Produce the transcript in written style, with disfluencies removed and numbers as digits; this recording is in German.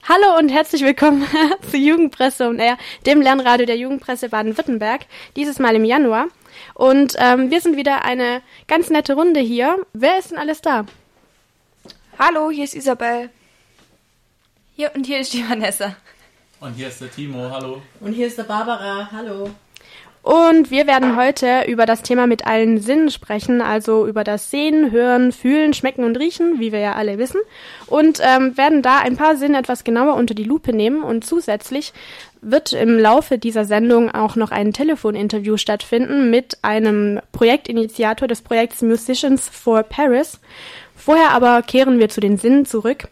Hallo und herzlich willkommen zu Jugendpresse on Air, dem Lernradio der Jugendpresse Baden-Württemberg, dieses Mal im Januar. Und wir sind wieder eine ganz nette Runde hier. Wer ist denn alles da? Hallo, hier ist Isabel. Hier ist die Vanessa. Und hier ist der Timo, hallo. Und hier ist der Barbara, hallo. Und wir werden heute über das Thema mit allen Sinnen sprechen, also über das Sehen, Hören, Fühlen, Schmecken und Riechen, wie wir ja alle wissen. Und werden da ein paar Sinne etwas genauer unter die Lupe nehmen. Und zusätzlich wird im Laufe dieser Sendung auch noch ein Telefoninterview stattfinden mit einem Projektinitiator des Projekts Musicians for Paris. Vorher aber kehren wir zu den Sinnen zurück.